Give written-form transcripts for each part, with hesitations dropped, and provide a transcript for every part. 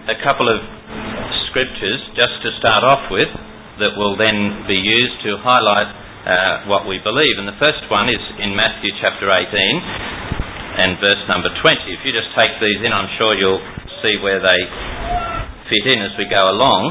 a couple of scriptures just to start off with that will then be used to highlight what we believe. And the first one is in Matthew chapter 18 and verse number 20. If you just take these in, I'm sure you'll see where they fit in as we go along.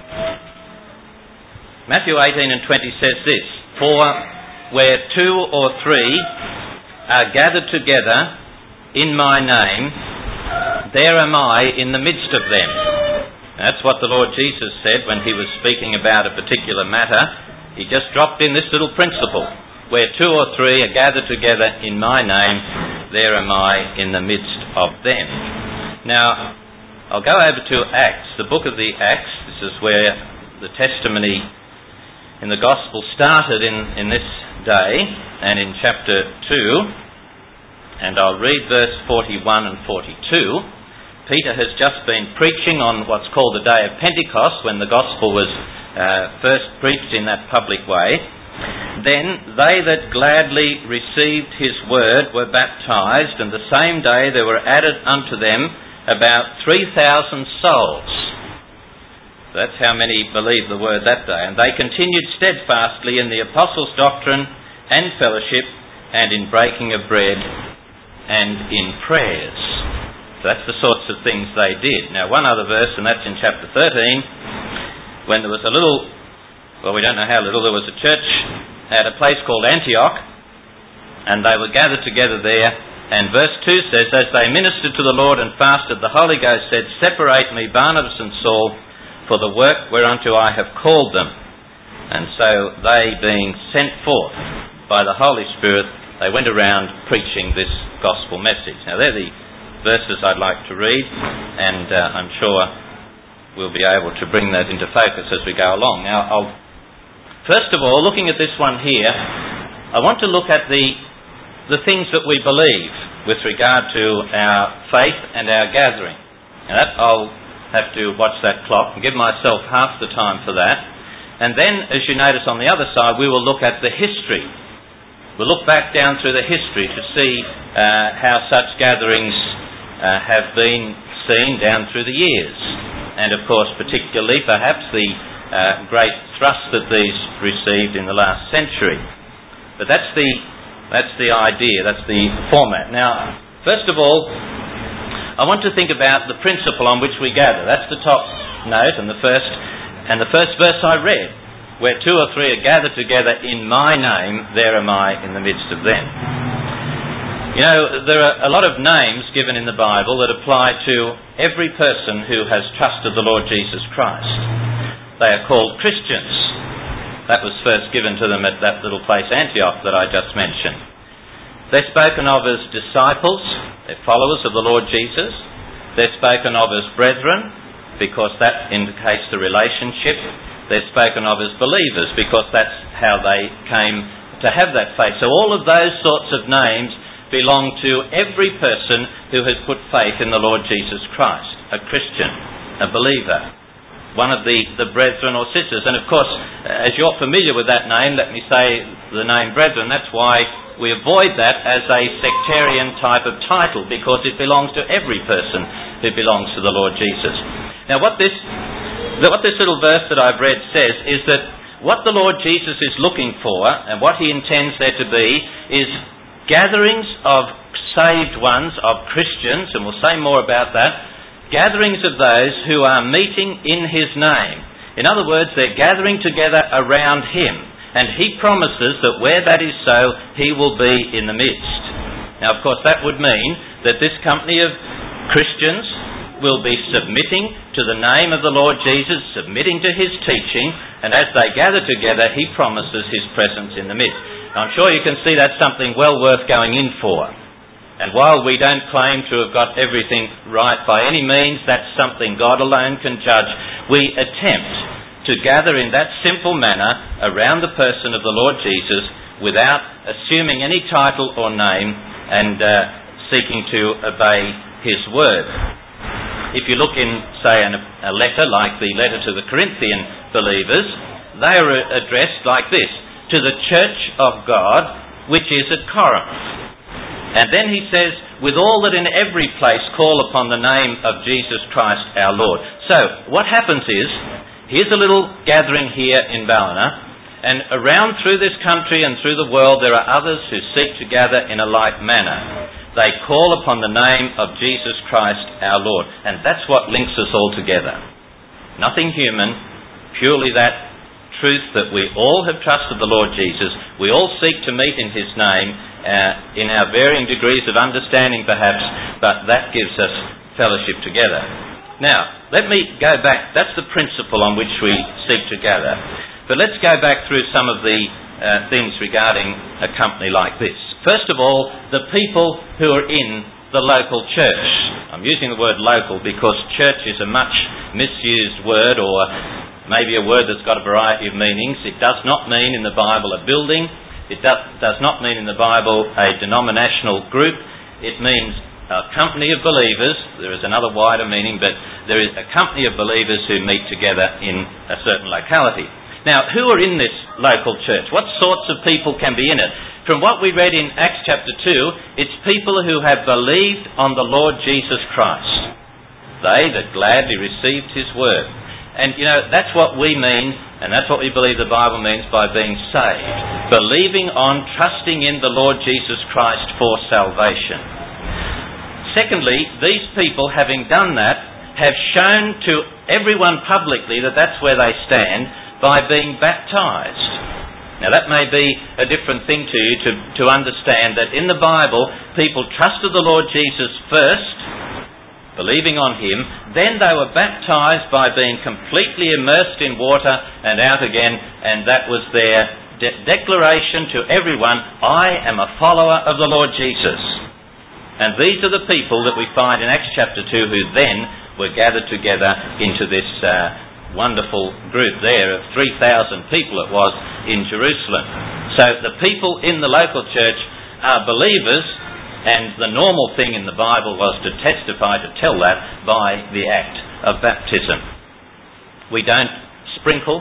Matthew 18 and 20 says this: "For where two or three are gathered together in my name, there am I in the midst of them." That's what the Lord Jesus said when he was speaking about a particular matter. He just dropped in this little principle: where two or three are gathered together in my name, there am I in the midst of them. Now, I'll go over to Acts, the book of the Acts. This is where the testimony in the gospel started in this day, and in chapter 2, and I'll read verse 41 and 42. Peter has just been preaching on what's called the day of Pentecost, when the gospel was first preached in that public way. "Then they that gladly received his word were baptized, and the same day there were added unto them about 3,000 souls." That's how many believed the word that day. "And they continued steadfastly in the apostles' doctrine and fellowship, and in breaking of bread, and in prayers." So that's the sorts of things they did. Now, one other verse, and that's in chapter 13, when there was a little, well, we don't know how little, there was a church at a place called Antioch, and they were gathered together there, and verse 2 says, "As they ministered to the Lord and fasted, the Holy Ghost said, Separate me Barnabas and Saul for the work whereunto I have called them. And so they, being sent forth by the Holy Spirit, they went around preaching this gospel message." Now, they're the verses I'd like to read, and I'm sure we'll be able to bring that into focus as we go along. Now, first of all, looking at this one here, I want to look at the things that we believe with regard to our faith and our gathering. Now, that I'll have to watch that clock and give myself half the time for that. And then, as you notice on the other side, we will look at the history. We'll look back down through the history to see how such gatherings have been seen down through the years. And of course, particularly, perhaps, the great thrust that these received in the last century. But that's the idea, that's the format. Now, first of all, I want to think about the principle on which we gather. That's the top note, and the first verse I read: "Where two or three are gathered together in my name, there am I in the midst of them." You know, there are a lot of names given in the Bible that apply to every person who has trusted the Lord Jesus Christ. They are called Christians. That was first given to them at that little place Antioch that I just mentioned. They're spoken of as disciples. They're followers of the Lord Jesus. They're spoken of as brethren, because that indicates the relationship. They're spoken of as believers, because that's how they came to have that faith. So all of those sorts of names belong to every person who has put faith in the Lord Jesus Christ, a Christian, a believer, one of the brethren or sisters. And of course, as you're familiar with that name, let me say the name brethren, that's why we avoid that as a sectarian type of title, because it belongs to every person who belongs to the Lord Jesus. Now, what this little verse that I've read says is that what the Lord Jesus is looking for, and what he intends there to be, is gatherings of saved ones, of Christians, and we'll say more about that, gatherings of those who are meeting in his name. In other words, they're gathering together around him, and he promises that where that is so, he will be in the midst. Now, of course, that would mean that this company of Christians will be submitting to the name of the Lord Jesus, submitting to his teaching, and as they gather together, he promises his presence in the midst. I'm sure you can see that's something well worth going in for. And while we don't claim to have got everything right by any means, that's something God alone can judge. We attempt to gather in that simple manner around the person of the Lord Jesus without assuming any title or name and seeking to obey his word. If you look in, say, a letter like the letter to the Corinthian believers, they are addressed like this: "To the church of God which is at Corinth." And then he says, with all that in every place call upon the name of Jesus Christ our Lord. So, what happens is, here's a little gathering here in Ballina, and around through this country and through the world there are others who seek to gather in a like manner. They call upon the name of Jesus Christ our Lord, and that's what links us all together. Nothing human, purely that truth that we all have trusted the Lord Jesus. We all seek to meet in His name in our varying degrees of understanding perhaps, but that gives us fellowship together. Now, let me go back. That's the principle on which we seek to gather. But let's go back through some of the things regarding a company like this. First of all, the people who are in the local church. I'm using the word local because church is a much misused word, or maybe a word that's got a variety of meanings. It does not mean in the Bible a building. It does not mean in the Bible a denominational group. It means a company of believers. There is another wider meaning, but there is a company of believers who meet together in a certain locality. Now, who are in this local church? What sorts of people can be in it? From what we read in Acts chapter 2, it's people who have believed on the Lord Jesus Christ. They that gladly received His word. And, that's what we mean, and that's what we believe the Bible means by being saved. Believing on, trusting in the Lord Jesus Christ for salvation. Secondly, these people, having done that, have shown to everyone publicly that that's where they stand by being baptised. Now that may be a different thing to you to understand that in the Bible, people trusted the Lord Jesus first, believing on Him, then they were baptised by being completely immersed in water and out again, and that was their declaration to everyone, I am a follower of the Lord Jesus. And these are the people that we find in Acts chapter 2 who then were gathered together into this wonderful group there of 3,000 people it was in Jerusalem. So the people in the local church are believers, and the normal thing in the Bible was to testify, to tell that by the act of baptism. We don't sprinkle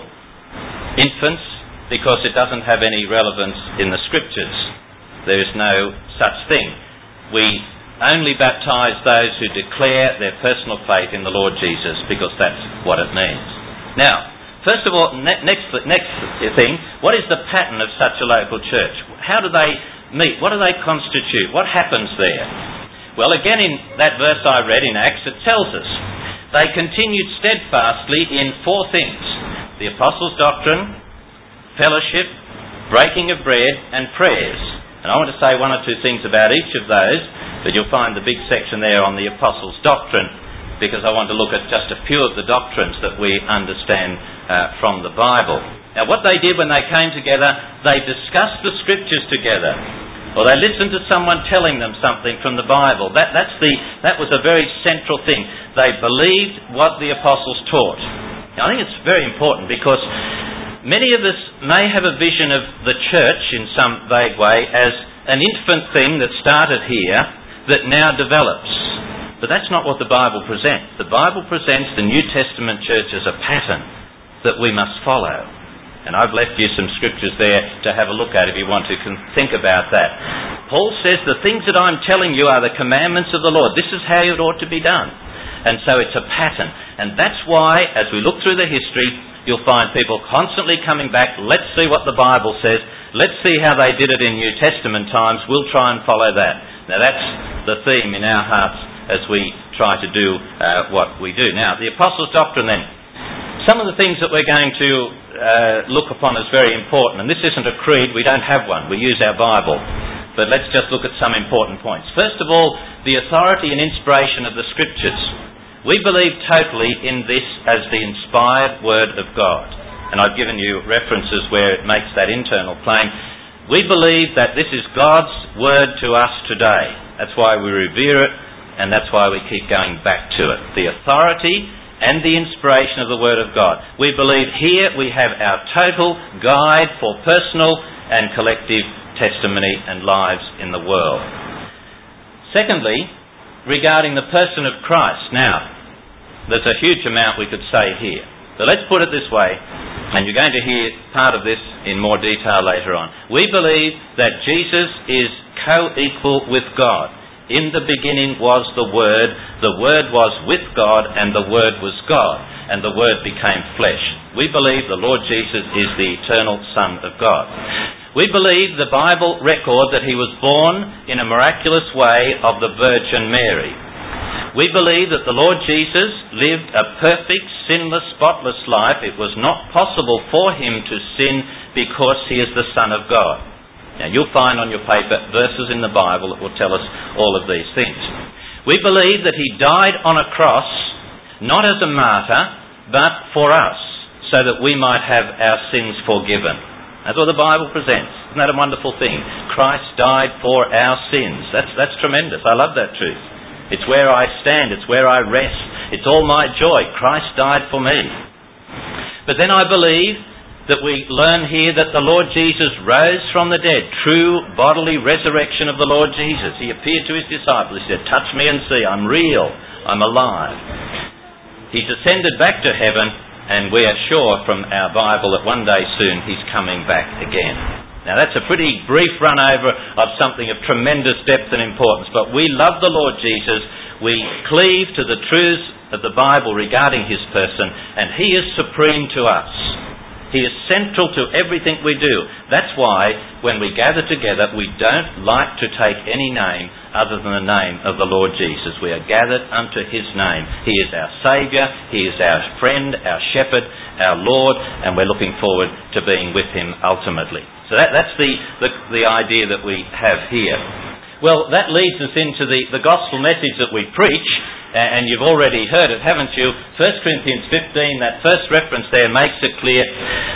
infants because it doesn't have any relevance in the Scriptures. There is no such thing. We only baptise those who declare their personal faith in the Lord Jesus, because that's what it means. Now, first of all, next thing, what is the pattern of such a local church? How do they meet? What do they constitute? What happens there? Well, again, in that verse I read in Acts, it tells us they continued steadfastly in 4 things: the apostles' doctrine, fellowship, breaking of bread, and prayers. And I want to say 1 or 2 things about each of those, but you'll find the big section there on the apostles' doctrine, because I want to look at just a few of the doctrines that we understand from the Bible. Now, what they did when they came together, they discussed the Scriptures together, or they listened to someone telling them something from the Bible. That was a very central thing. They believed what the apostles taught. Now, I think it's very important, because many of us may have a vision of the church in some vague way as an infant thing that started here that now develops. But that's not what the Bible presents. The Bible presents the New Testament church as a pattern that we must follow. And I've left you some scriptures there to have a look at if you want to think about that. Paul says the things that I'm telling you are the commandments of the Lord. This is how it ought to be done. And so it's a pattern. And that's why, as we look through the history, you'll find people constantly coming back. Let's see what the Bible says. Let's see how they did it in New Testament times. We'll try and follow that. Now that's the theme in our hearts as we try to do what we do. Now, the Apostles' Doctrine then. Some of the things that we're going to look upon as very important, and this isn't a creed, we don't have one, we use our Bible. But let's just look at some important points. First of all, the authority and inspiration of the Scriptures. We believe totally in this as the inspired Word of God. And I've given you references where it makes that internal plain. We believe that this is God's Word to us today. That's why we revere it, and that's why we keep going back to it. The authority and the inspiration of the Word of God. We believe here we have our total guide for personal and collective testimony and lives in the world. Secondly, regarding the person of Christ. Now, there's a huge amount we could say here. But let's put it this way, and you're going to hear part of this in more detail later on. We believe that Jesus is co-equal with God In the beginning was the Word was with God, and the Word was God, and the Word became flesh. We believe the Lord Jesus is the eternal Son of God. We believe the Bible record that he was born in a miraculous way of the Virgin Mary. We believe that the Lord Jesus lived a perfect, sinless, spotless life. It was not possible for him to sin because he is the Son of God. Now you'll find on your paper verses in the Bible that will tell us all of these things. We believe that he died on a cross, not as a martyr, but for us, so that we might have our sins forgiven. That's what the Bible presents. Isn't that a wonderful thing? Christ died for our sins. That's tremendous. I love that truth. It's where I stand. It's where I rest. It's all my joy. Christ died for me. But then I believe that we learn here that the Lord Jesus rose from the dead. True bodily resurrection of the Lord Jesus. He appeared to his disciples. He said, "Touch me and see. I'm real. I'm alive." He's ascended back to heaven, and we are sure from our Bible that one day soon he's coming back again. Now that's a pretty brief run over of something of tremendous depth and importance, but we love the Lord Jesus. We cleave to the truths of the Bible regarding his person, and he is supreme to us. He is central to everything we do. That's why when we gather together, we don't like to take any name other than the name of the Lord Jesus. We are gathered unto his name. He is our Saviour. He is our friend, our shepherd, our Lord, and we're looking forward to being with him ultimately. So that's the idea that we have here. Well, that leads us into the gospel message that we preach, and you've already heard it, haven't you? 1 Corinthians 15, that first reference there makes it clear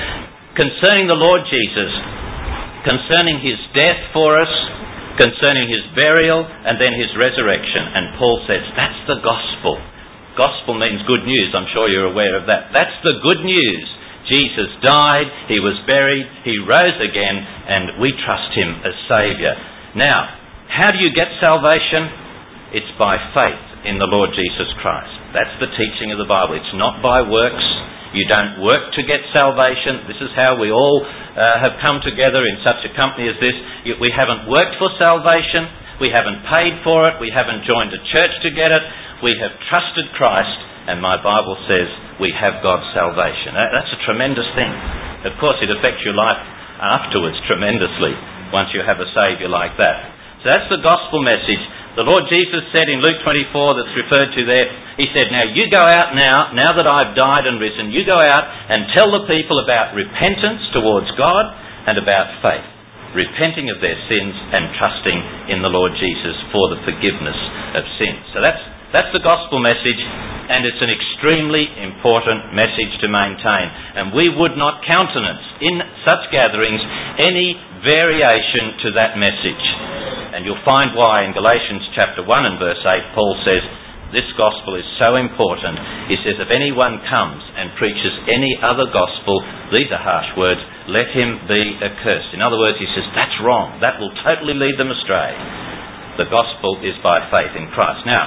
concerning the Lord Jesus, concerning his death for us, concerning his burial, and then his resurrection. And Paul says, that's the gospel. Gospel means good news. I'm sure you're aware of that. That's the good news. Jesus died, he was buried, he rose again, and we trust him as Saviour. Now, how do you get salvation? It's by faith in the Lord Jesus Christ. That's the teaching of the Bible. It's not by works. You don't work to get salvation. This is how we all have come together in such a company as this. We haven't worked for salvation. We haven't paid for it. We haven't joined a church to get it. We have trusted Christ, and my Bible says we have God's salvation. That's a tremendous thing. Of course, it affects your life afterwards tremendously once you have a Saviour like that. So that's the gospel message. The Lord Jesus said in Luke 24, that's referred to there, he said, now you go out now that I've died and risen, you go out and tell the people about repentance towards God and about faith. Repenting of their sins and trusting in the Lord Jesus for the forgiveness of sins. So that's the gospel message, and it's an extremely important message to maintain. And we would not countenance in such gatherings any variation to that message. And you'll find why in Galatians chapter 1 and verse 8, Paul says, this gospel is so important. He says, if anyone comes and preaches any other gospel, these are harsh words, let him be accursed. In other words, he says, that's wrong. That will totally lead them astray. The gospel is by faith in Christ. Now,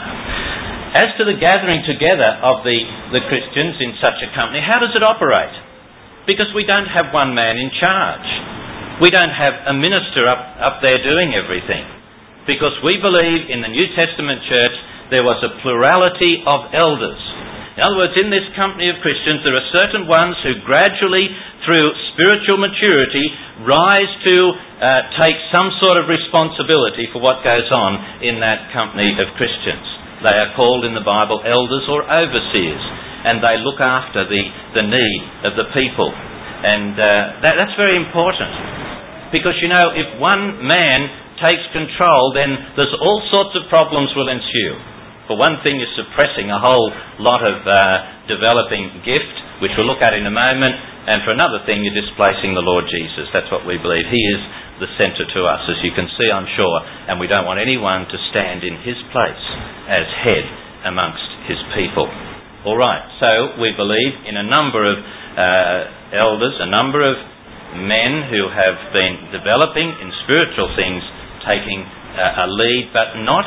as to the gathering together of the Christians in such a company, how does it operate? Because we don't have one man in charge. We don't have a minister up there doing everything. Because we believe in the New Testament church there was a plurality of elders. In other words, in this company of Christians there are certain ones who gradually, through spiritual maturity, rise to take some sort of responsibility for what goes on in that company of Christians. They are called in the Bible elders or overseers, and they look after the need of the people. And that's very important. Because, if one man takes control, then there's all sorts of problems will ensue. For one thing, you're suppressing a whole lot of developing gift, which we'll look at in a moment. And for another thing, you're displacing the Lord Jesus. That's what we believe. He is the centre to us, as you can see, I'm sure. And we don't want anyone to stand in his place as head amongst his people. All right, so we believe in a number of elders, a number of men who have been developing in spiritual things, taking a lead, but not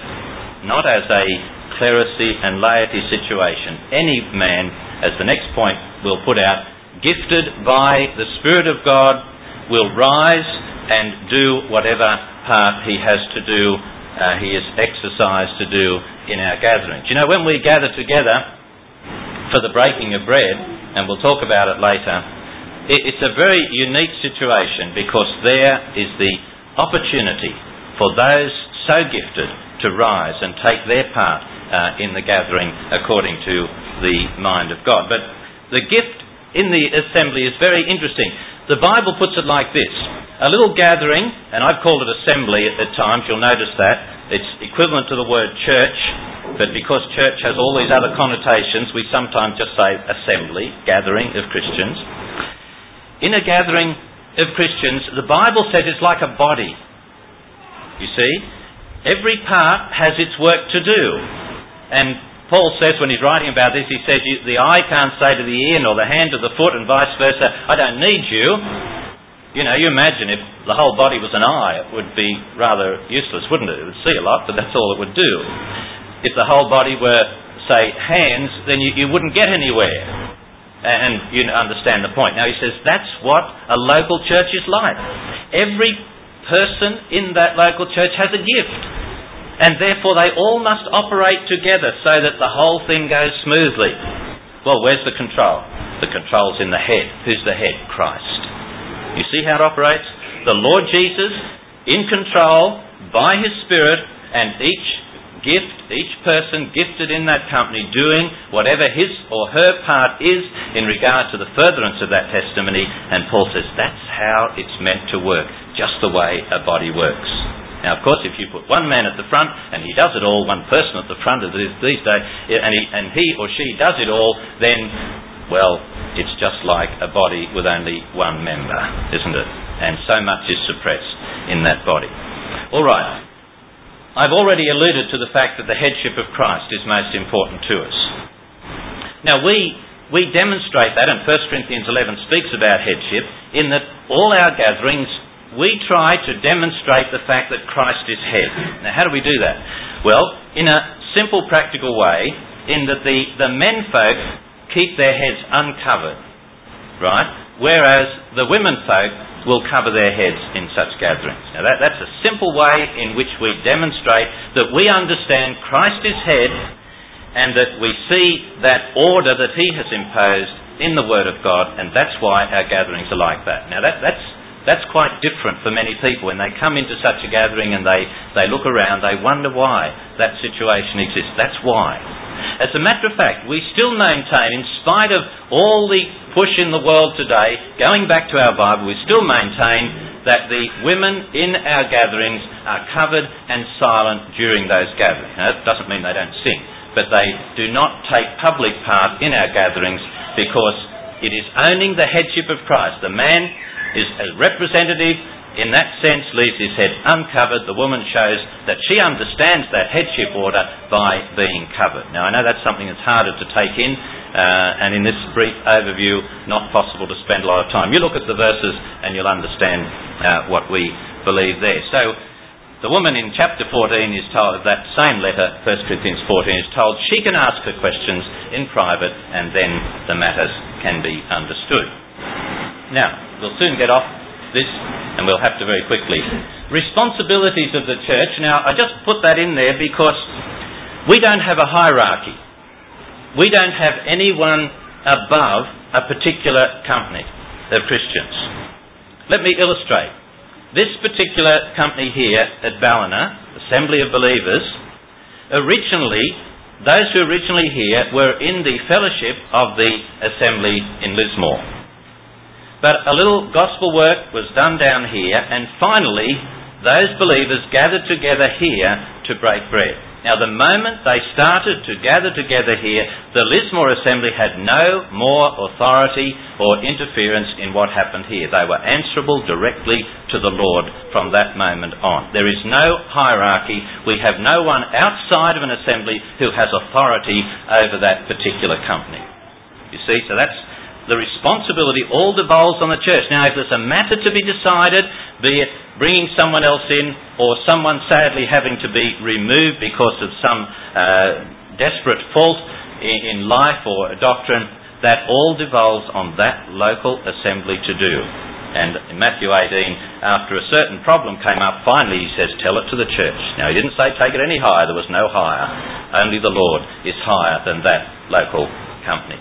as a clerisy and laity situation. Any man, as the next point will put out, gifted by the Spirit of God, will rise and do whatever part he has to do He is exercised to do in our gatherings. You know, when we gather together for the breaking of bread, and we'll talk about it later, it's a very unique situation because there is the opportunity for those so gifted to rise and take their part in the gathering according to the mind of God. But the gift in the assembly is very interesting. The Bible puts it like this: a little gathering, and I've called it assembly at times, you'll notice that. It's equivalent to the word church, but because church has all these other connotations, we sometimes just say assembly, gathering of Christians. In a gathering of Christians, the Bible says it's like a body. You see? Every part has its work to do. And Paul says when he's writing about this, he says the eye can't say to the ear, nor the hand to the foot, and vice versa, I don't need you. You know, you imagine if the whole body was an eye, it would be rather useless, wouldn't it? It would see a lot, but that's all it would do. If the whole body were, say, hands, then you wouldn't get anywhere. And you understand the point. Now he says that's what a local church is like. Every person in that local church has a gift. And therefore they all must operate together so that the whole thing goes smoothly. Well, where's the control? The control's in the head. Who's the head? Christ. You see how it operates? The Lord Jesus in control by His Spirit, and each person gifted in that company doing whatever his or her part is in regard to the furtherance of that testimony. And Paul says that's how it's meant to work, just the way a body works. Now, of course, if you put one man at the front and he does it all, one person at the front as it is these days, and he or she does it all, then, well, it's just like a body with only one member, isn't it? And so much is suppressed in that body. All right. I've already alluded to the fact that the headship of Christ is most important to us. Now we demonstrate that, and 1 Corinthians 11 speaks about headship, in that all our gatherings we try to demonstrate the fact that Christ is head. Now how do we do that? Well, in a simple practical way, in that the menfolk keep their heads uncovered, right? Whereas the womenfolk will cover their heads in such gatherings. Now that's a simple way in which we demonstrate that we understand Christ is head, and that we see that order that He has imposed in the Word of God, and that's why our gatherings are like that. Now that's quite different for many people. When they come into such a gathering and they look around, they wonder why that situation exists. That's why. As a matter of fact, we still maintain, in spite of all the push in the world today, going back to our Bible, we still maintain that the women in our gatherings are covered and silent during those gatherings. Now, that doesn't mean they don't sing, but they do not take public part in our gatherings because it is owning the headship of Christ. The man is a representative, in that sense, leaves his head uncovered. The woman shows that she understands that headship order by being covered. Now, I know that's something that's harder to take in, and in this brief overview, not possible to spend a lot of time. You look at the verses and you'll understand what we believe there. So, the woman in chapter 14 is told, that same letter, 1 Corinthians 14, is told she can ask her questions in private and then the matters can be understood. Now, we'll soon get off this, and we'll have to very quickly. Responsibilities of the church. Now, I just put that in there because we don't have a hierarchy. We don't have anyone above a particular company of Christians. Let me illustrate. This particular company here at Ballina, Assembly of Believers, those who originally here were in the fellowship of the Assembly in Lismore. But a little gospel work was done down here, and finally those believers gathered together here to break bread. Now, the moment they started to gather together here, the Lismore Assembly had no more authority or interference in what happened here. They were answerable directly to the Lord from that moment on. There is no hierarchy. We have no one outside of an assembly who has authority over that particular company. You see, so that's the responsibility all devolves on the church. Now, if there's a matter to be decided, be it bringing someone else in or someone sadly having to be removed because of some desperate fault in life or a doctrine, that all devolves on that local assembly to do. And in Matthew 18, after a certain problem came up, finally he says, tell it to the church. Now he didn't say take it any higher, there was no higher. Only the Lord is higher than that local company.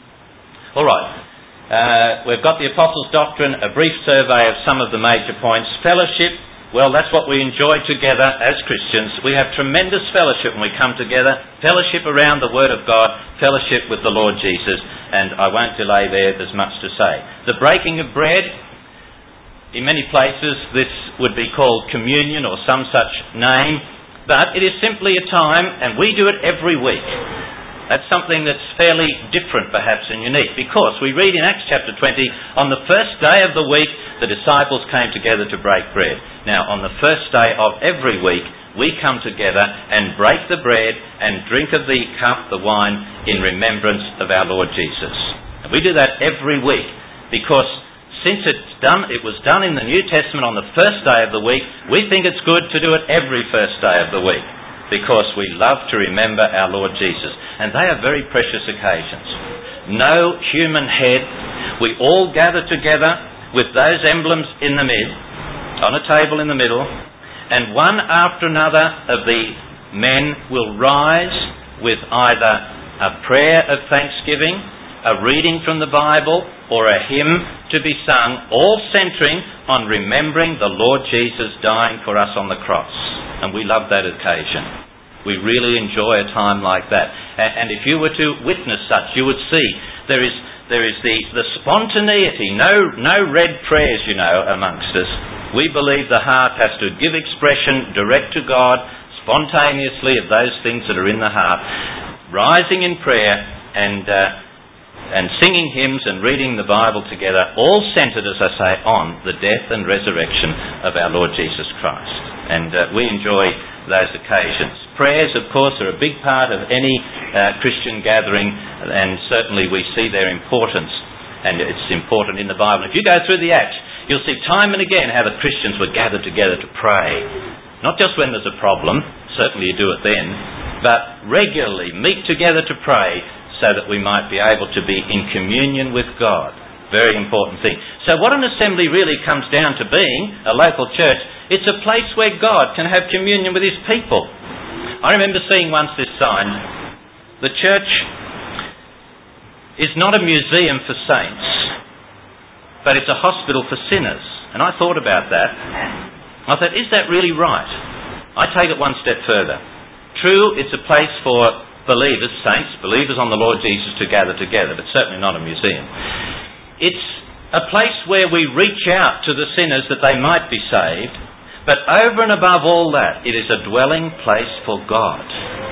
Alright, we've got the Apostles' Doctrine, a brief survey of some of the major points. Fellowship, well, that's what we enjoy together as Christians. We have tremendous fellowship when we come together. Fellowship around the Word of God, fellowship with the Lord Jesus, and I won't delay there, there's much to say. The breaking of bread, in many places this would be called communion or some such name, but it is simply a time, and we do it every week. That's something that's fairly different perhaps and unique, because we read in Acts chapter 20, on the first day of the week the disciples came together to break bread. Now on the first day of every week we come together and break the bread and drink of the cup, the wine, in remembrance of our Lord Jesus. And we do that every week because since it was done in the New Testament on the first day of the week, we think it's good to do it every first day of the week, because we love to remember our Lord Jesus. And they are very precious occasions. No human head. We all gather together with those emblems in the mid, on a table in the middle, and one after another of the men will rise with either a prayer of thanksgiving, a reading from the Bible, or a hymn to be sung, all centering on remembering the Lord Jesus dying for us on the cross. And we love that occasion. We really enjoy a time like that. And if you were to witness such, you would see there is the spontaneity, no red prayers, amongst us. We believe the heart has to give expression direct to God, spontaneously, of those things that are in the heart, rising in prayer and singing hymns and reading the Bible together, all centred, as I say, on the death and resurrection of our Lord Jesus Christ. And we enjoy those occasions. Prayers, of course, are a big part of any Christian gathering, and certainly we see their importance, and it's important in the Bible. If you go through the Acts, you'll see time and again how the Christians were gathered together to pray. Not just when there's a problem, certainly you do it then, but regularly meet together to pray so that we might be able to be in communion with God. Very important thing. So what an assembly really comes down to being, a local church, it's a place where God can have communion with his people. I remember seeing once this sign, the church is not a museum for saints, but it's a hospital for sinners. And I thought about that. I thought, is that really right? I take it one step further. True, it's a place for believers, saints, believers on the Lord Jesus to gather together, but certainly not a museum. It's a place where we reach out to the sinners that they might be saved, but over and above all that, it is a dwelling place for God.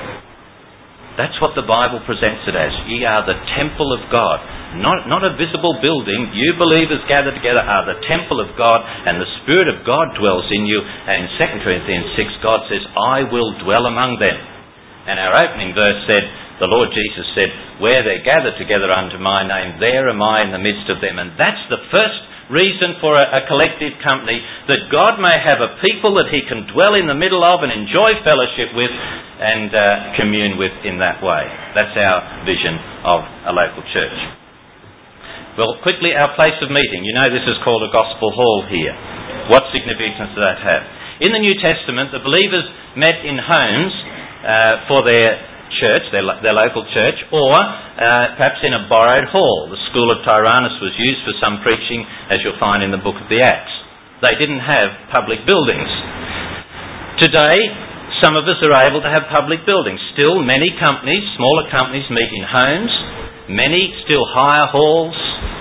That's what the Bible presents it as. Ye are the temple of God. Not a visible building. You believers gathered together are the temple of God, and the Spirit of God dwells in you. And in 2 Corinthians 6, God says, I will dwell among them. And our opening verse said, the Lord Jesus said, where they're gathered together unto my name, there am I in the midst of them. And that's the first reason for a collective company, that God may have a people that he can dwell in the middle of and enjoy fellowship with and commune with in that way. That's our vision of a local church. Well, quickly, our place of meeting. You know this is called a gospel hall here. What significance does that have? In the New Testament, the believers met in homes for their church, their local church, or perhaps in a borrowed hall. The school of Tyrannus was used for some preaching, as you'll find in the book of the Acts. They didn't have public buildings. Today, some of us are able to have public buildings. Still, many companies, smaller companies, meet in homes. Many still hire halls,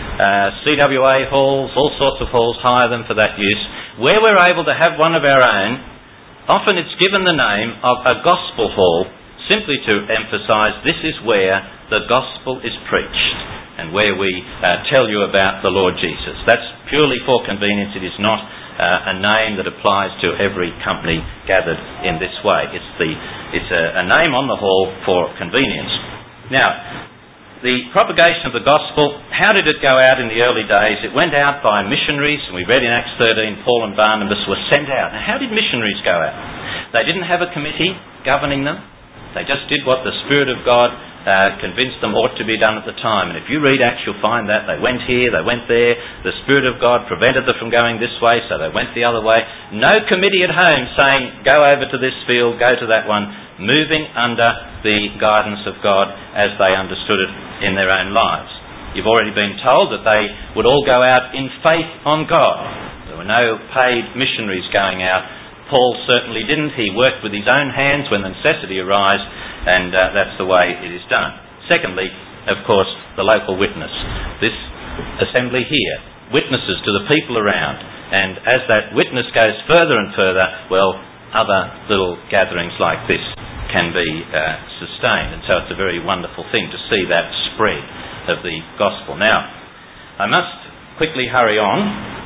CWA halls, all sorts of halls, hire them for that use. Where we're able to have one of our own, often it's given the name of a gospel hall, simply to emphasise this is where the gospel is preached and where we tell you about the Lord Jesus. That's purely for convenience. It is not a name that applies to every company gathered in this way. It's a name on the hall for convenience. Now, the propagation of the gospel, how did it go out in the early days? It went out by missionaries, and we read in Acts 13, Paul and Barnabas were sent out. Now, how did missionaries go out? They didn't have a committee governing them. They just did what the Spirit of God convinced them ought to be done at the time. And if you read Acts, you'll find that they went here, they went there, the Spirit of God prevented them from going this way, so they went the other way. No committee at home saying, go over to this field, go to that one, moving under the guidance of God as they understood it in their own lives. You've already been told that they would all go out in faith on God. There were no paid missionaries going out. Paul certainly didn't. He worked with his own hands when the necessity arose, and that's the way it is done. Secondly, of course, the local witness. This assembly here witnesses to the people around, and as that witness goes further and further, well, other little gatherings like this can be sustained. And so it's a very wonderful thing to see that spread of the gospel. Now, I must quickly hurry on.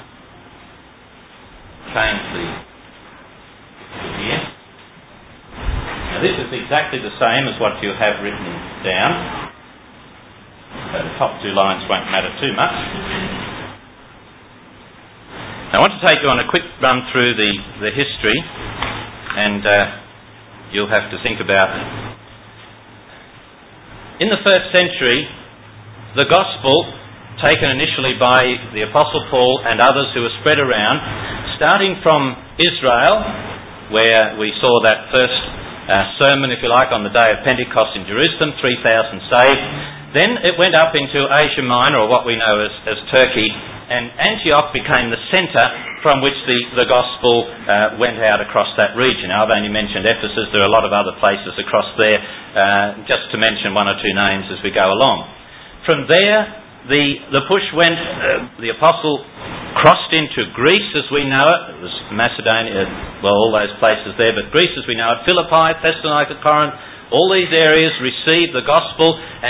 Change the here. Now this is exactly the same as what you have written down. So the top two lines won't matter too much. I want to take you on a quick run through the history, and you'll have to think about it. In the first century, the gospel, taken initially by the Apostle Paul and others who were spread around, starting from Israel, where we saw that first sermon, if you like, on the day of Pentecost in Jerusalem, 3,000 saved. Then it went up into Asia Minor, or what we know as Turkey, and Antioch became the centre from which the gospel went out across that region. Now, I've only mentioned Ephesus. There are a lot of other places across there, just to mention one or two names as we go along. From there, the push went, the apostle crossed into Greece as we know it. It was Macedonia, well, all those places there, but Greece as we know it, Philippi, Thessalonica, Corinth, all these areas received the gospel, and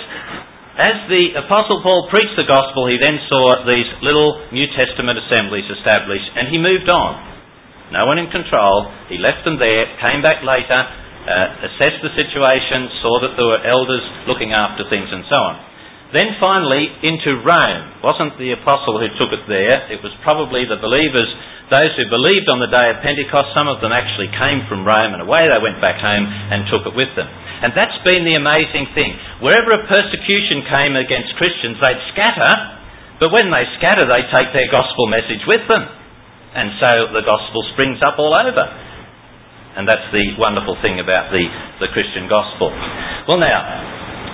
as the Apostle Paul preached the gospel, he then saw these little New Testament assemblies established, and he moved on. No one in control. He left them there, came back later, assessed the situation, saw that there were elders looking after things and so on. Then finally into Rome. It wasn't the apostle who took it there, it was probably the believers, those who believed on the day of Pentecost. Some of them actually came from Rome, and away they went back home and took it with them. And that's been the amazing thing. Wherever a persecution came against Christians, they'd scatter, but when they scatter, they take their gospel message with them. And so the gospel springs up all over. And that's the wonderful thing about the Christian gospel. Well now,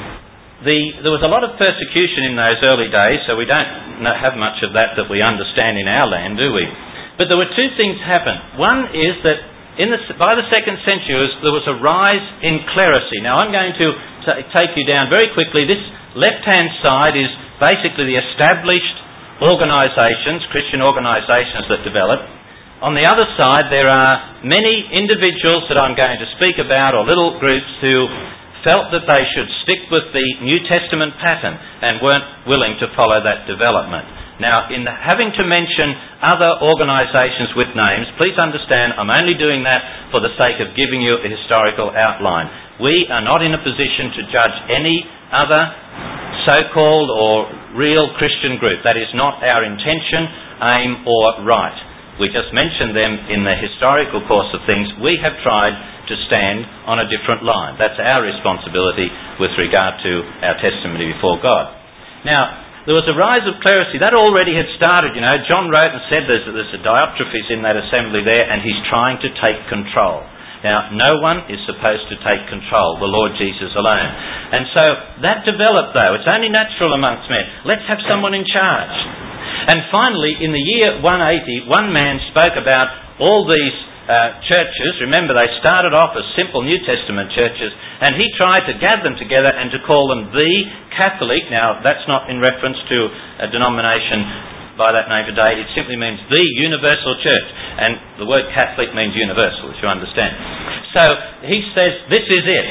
there was a lot of persecution in those early days, so we don't have much of that we understand in our land, do we? But there were two things happen. One is that by the second century there was a rise in clerisy. Now I'm going to take you down very quickly. This left-hand side is basically the established organisations, Christian organisations that developed. On the other side there are many individuals that I'm going to speak about, or little groups who felt that they should stick with the New Testament pattern and weren't willing to follow that development. Now, in having to mention other organisations with names, please understand I'm only doing that for the sake of giving you a historical outline. We are not in a position to judge any other so-called or real Christian group. That is not our intention, aim or right. We just mention them in the historical course of things. We have tried to stand on a different line. That's our responsibility with regard to our testimony before God. Now, there was a rise of clerisy. That already had started, you know. John wrote and said there's a Diotrephes in that assembly there, and he's trying to take control. Now, no one is supposed to take control, the Lord Jesus alone. And so that developed, though. It's only natural amongst men. Let's have someone in charge. And finally, in the year 180, one man spoke about all these churches. Remember, they started off as simple New Testament churches, and he tried to gather them together and to call them the Catholic. Now, that's not in reference to a denomination by that name today. It simply means the universal church, and the word Catholic means universal, as you understand. So he says, this is it.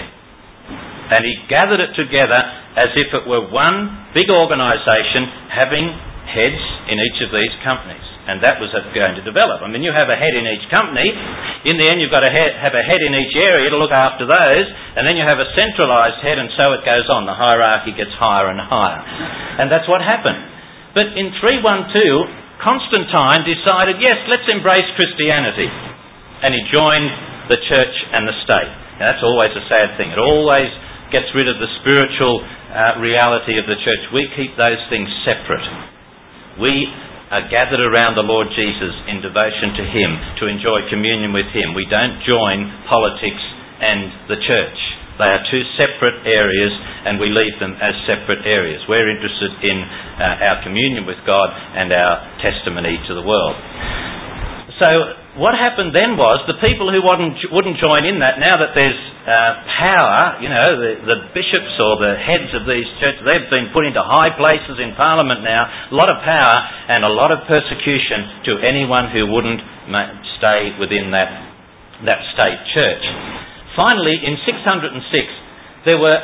And he gathered it together as if it were one big organisation having heads in each of these companies. And that was going to develop. I mean, you have a head in each company. In the end, you've got to have a head in each area to look after those. And then you have a centralised head, and so it goes on. The hierarchy gets higher and higher. And that's what happened. But in 312, Constantine decided, yes, let's embrace Christianity. And he joined the church and the state. Now, that's always a sad thing. It always gets rid of the spiritual reality of the church. We keep those things separate. We are gathered around the Lord Jesus in devotion to Him, to enjoy communion with Him. We don't join politics and the church. They are two separate areas, and we leave them as separate areas. We're interested in our communion with God and our testimony to the world. So what happened then was the people who wouldn't join in that, now that there's power, the bishops or the heads of these churches, they've been put into high places in Parliament now, a lot of power and a lot of persecution to anyone who wouldn't stay within that state church. Finally, in 606, there were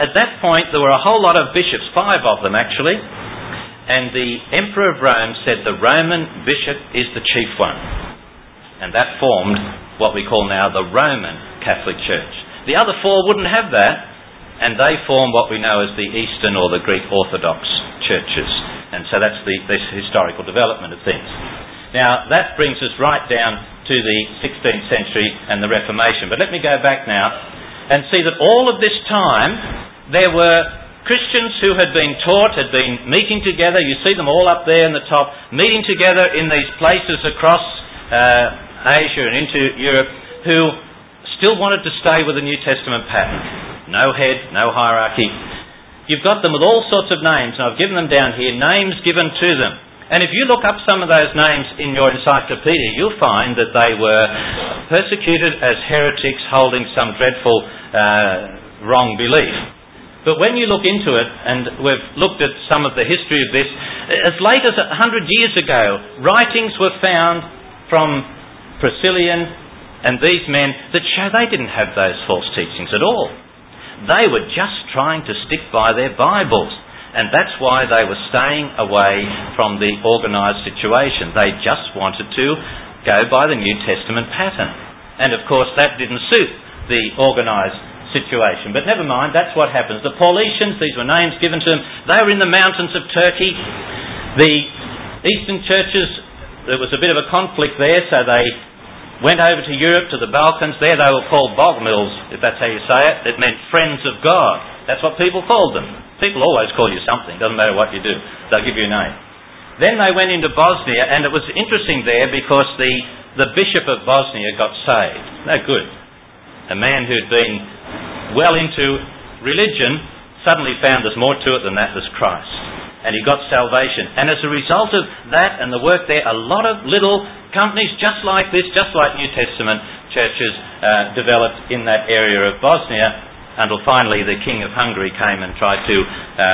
a whole lot of bishops, 5 of them actually, and the Emperor of Rome said the Roman bishop is the chief one. And that formed what we call now the Roman Catholic Church. The other 4 wouldn't have that, and they form what we know as the Eastern or the Greek Orthodox churches. And so that's this historical development of things. Now, that brings us right down to the 16th century and the Reformation. But let me go back now and see that all of this time there were Christians who had been taught, had been meeting together. You see them all up there in the top, meeting together in these places across Asia and into Europe, who still wanted to stay with the New Testament pattern. No head, no hierarchy. You've got them with all sorts of names, and I've given them down here, names given to them. And if you look up some of those names in your encyclopedia, you'll find that they were persecuted as heretics holding some dreadful wrong belief. But when you look into it, and we've looked at some of the history of this, as late as 100 years ago, writings were found from Priscillian and these men that show they didn't have those false teachings at all. They were just trying to stick by their Bibles. And that's why they were staying away from the organised situation. They just wanted to go by the New Testament pattern. And of course that didn't suit the organised situation. But never mind, that's what happens. The Paulicians, these were names given to them. They were in the mountains of Turkey. The Eastern churches, there was a bit of a conflict there, so they went over to Europe, to the Balkans. There they were called Bogomils, if that's how you say it. It meant friends of God. That's what people called them. People always call you something, doesn't matter what you do. They'll give you a name. Then they went into Bosnia, and it was interesting there because the Bishop of Bosnia got saved. No good. A man who'd been well into religion suddenly found there's more to it than that, there's Christ. And he got salvation. And as a result of that and the work there, a lot of little companies just like this, just like New Testament churches, developed in that area of Bosnia, until finally the King of Hungary came and tried to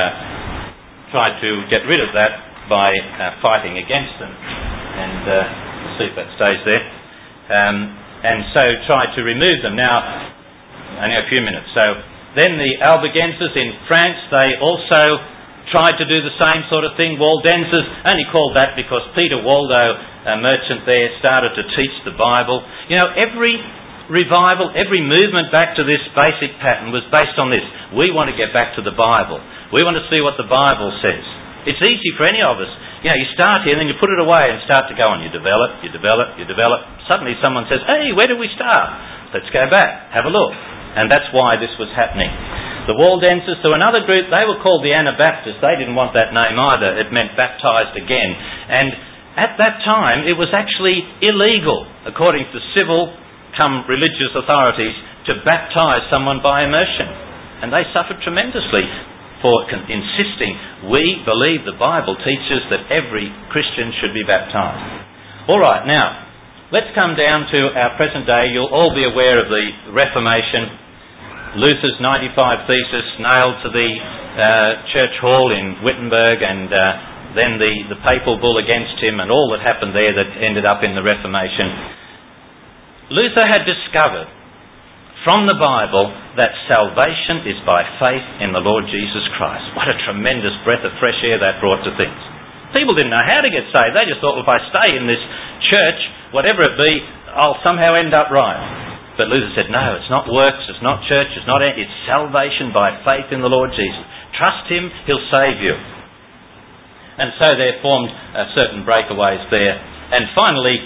get rid of that by fighting against them. And we'll see if that stays there. And so tried to remove them. Now, only a few minutes. So then the Albigenses in France, they also tried to do the same sort of thing. Waldenses, only called that because Peter Waldo, a merchant there, started to teach the Bible. Every revival, every movement back to this basic pattern was based on this. We want to get back to the Bible. We want to see what the Bible says. It's easy for any of us. You start here and then you put it away and start to go on. You develop. Suddenly someone says, hey, where did we start? Let's go back, have a look. And that's why this was happening. The Waldenses, so another group, they were called the Anabaptists. They didn't want that name either. It meant baptised again. And at that time, it was actually illegal, according to civil religious authorities, to baptise someone by immersion. And they suffered tremendously for insisting, we believe the Bible teaches that every Christian should be baptised. Alright, now, let's come down to our present day. You'll all be aware of the Reformation. Luther's 95 Thesis nailed to the church hall in Wittenberg, and then the papal bull against him, and all that happened there that ended up in the Reformation. Luther had discovered from the Bible that salvation is by faith in the Lord Jesus Christ. What a tremendous breath of fresh air that brought to things. People didn't know how to get saved. They just thought, well, if I stay in this church, whatever it be, I'll somehow end up right. But Luther said, no, it's not works, it's not church, it's salvation by faith in the Lord Jesus. Trust Him, He'll save you. And so there formed certain breakaways there. And finally,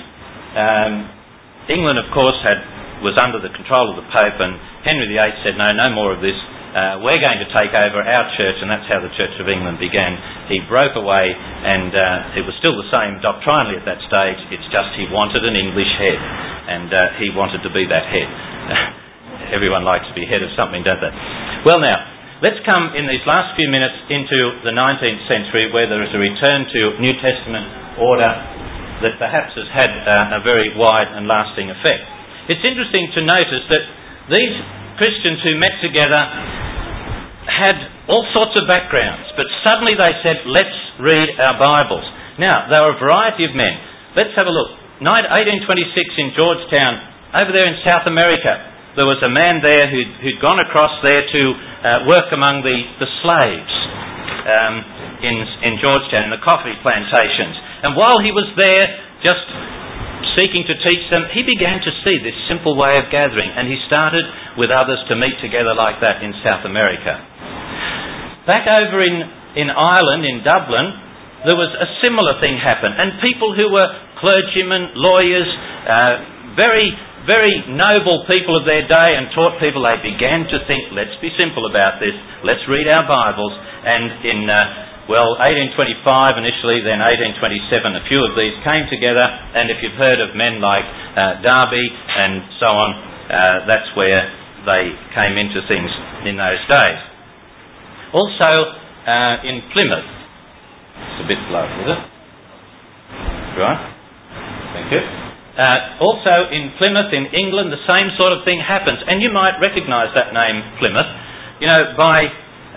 England, of course, was under the control of the Pope, and Henry VIII said, no more of this. we're going to take over our church, and that's how the Church of England began. He broke away, and it was still the same doctrinally at that stage. It's just he wanted an English head, and he wanted to be that head. Everyone likes to be head of something, don't they? Well, now, let's come in these last few minutes into the 19th century, where there is a return to New Testament order that perhaps has had a very wide and lasting effect. It's interesting to notice that these Christians who met together had all sorts of backgrounds, but suddenly they said, let's read our Bibles. Now, there were a variety of men. Let's have a look. 1826 in Georgetown, over there in South America, there was a man there who'd gone across there to work among the slaves in Georgetown, in the coffee plantations. And while he was there, just seeking to teach them, he began to see this simple way of gathering, and he started with others to meet together like that in South America. Back over in Ireland, in Dublin, there was a similar thing happen, and people who were clergymen, lawyers, very, very noble people of their day, and taught people, they began to think, let's be simple about this, let's read our Bibles. And in 1825 initially, then 1827, a few of these came together, and if you've heard of men like Darby and so on, that's where they came into things in those days. Also in Plymouth, it's a bit low, is it? Right, thank you. Also in Plymouth in England, the same sort of thing happens, and you might recognise that name, Plymouth. You know, by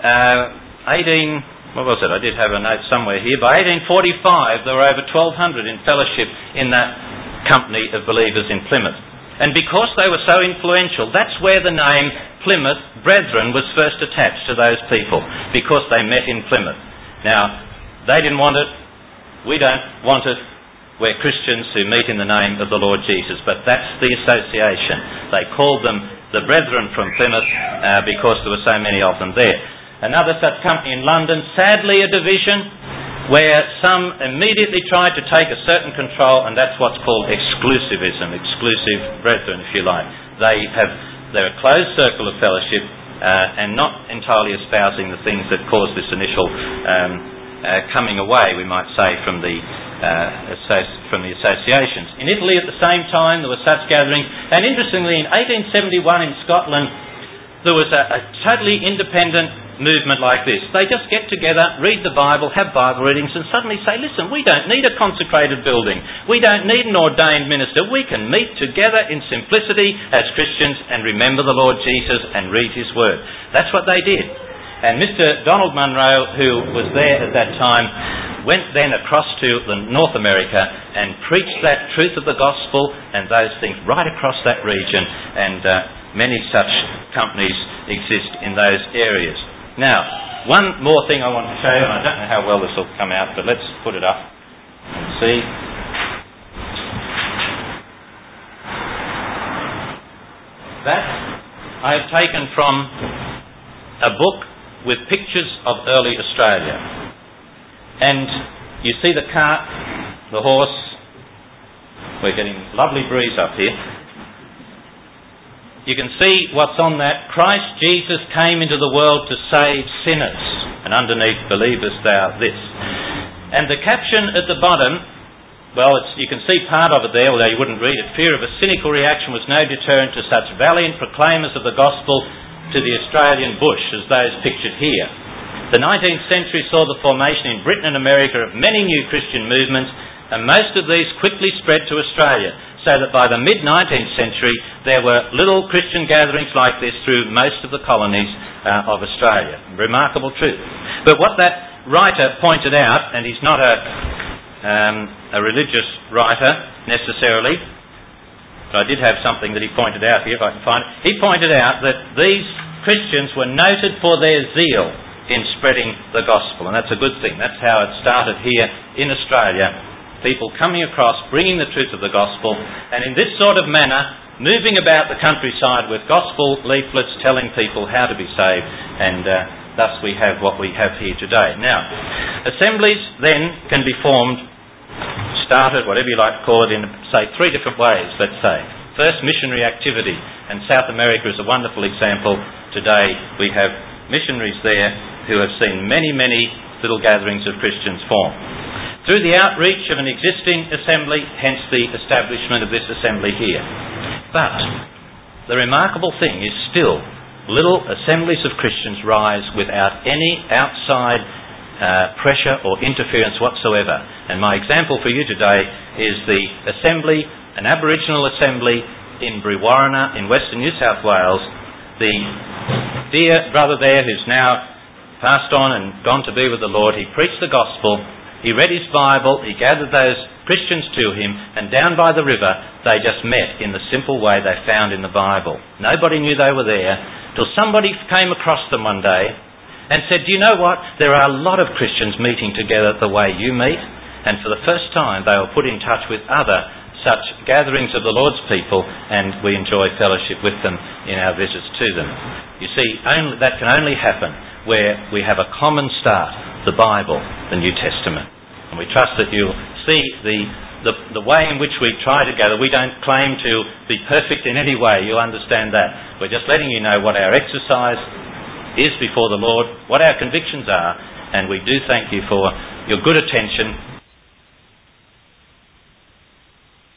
I did have a note somewhere here. By 1845, there were over 1,200 in fellowship in that company of believers in Plymouth. And because they were so influential, that's where the name Plymouth Brethren was first attached to those people, because they met in Plymouth. Now, they didn't want it. We don't want it. We're Christians who meet in the name of the Lord Jesus. But that's the association. They called them the Brethren from Plymouth because there were so many of them there. Another such company in London, sadly a division where some immediately tried to take a certain control, and that's what's called exclusivism, exclusive brethren, if you like. They're a closed circle of fellowship and not entirely espousing the things that caused this initial coming away, we might say, from the associations. In Italy at the same time there were such gatherings, and interestingly in 1871 in Scotland there was a totally independent movement like this. They just get together, read the Bible, have Bible readings, and suddenly say, listen, we don't need a consecrated building. We don't need an ordained minister. We can meet together in simplicity as Christians and remember the Lord Jesus and read His Word. That's what they did. And Mr. Donald Munro, who was there at that time, went then across to North America and preached that truth of the gospel and those things right across that region, and many such companies exist in those areas. Now, one more thing I want to show you, and I don't know how well this will come out, but let's put it up and see. That I have taken from a book with pictures of early Australia. And you see the cart, the horse. We're getting lovely breeze up here. You can see what's on that. Christ Jesus came into the world to save sinners, and underneath, believest thou this. And the caption at the bottom, you can see part of it there, although you wouldn't read it. Fear of a cynical reaction was no deterrent to such valiant proclaimers of the gospel to the Australian bush as those pictured here. The 19th century saw the formation in Britain and America of many new Christian movements, and most of these quickly spread to Australia, so that by the mid-19th century there were little Christian gatherings like this through most of the colonies of Australia. Remarkable truth. But what that writer pointed out, and he's not a religious writer necessarily, but I did have something that he pointed out here, if I can find it. He pointed out that these Christians were noted for their zeal in spreading the gospel, and that's a good thing. That's how it started here in Australia. People coming across, bringing the truth of the gospel, and in this sort of manner, moving about the countryside with gospel leaflets telling people how to be saved, and thus we have what we have here today. Now, assemblies then can be formed, started, whatever you like to call it, in, say, three different ways, let's say. first missionary activity. And South America is a wonderful example. Today we have missionaries there who have seen many, many little gatherings of Christians form. Through the outreach of an existing assembly, hence the establishment of this assembly here. But the remarkable thing is still little assemblies of Christians rise without any outside pressure or interference whatsoever. And my example for you today is the assembly, an Aboriginal assembly in Brewarrina in western New South Wales. The dear brother there who's now passed on and gone to be with the Lord, he preached the gospel, he read his Bible, he gathered those Christians to him, and down by the river they just met in the simple way they found in the Bible. Nobody knew they were there till somebody came across them one day and said, do you know what? There are a lot of Christians meeting together the way you meet. And for the first time they were put in touch with other such gatherings of the Lord's people, and we enjoy fellowship with them in our visits to them. You see, that can only happen where we have a common start, the Bible, the New Testament. And we trust that you'll see the way in which we try together. We don't claim to be perfect in any way, you'll understand that. We're just letting you know what our exercise is before the Lord, what our convictions are, and we do thank you for your good attention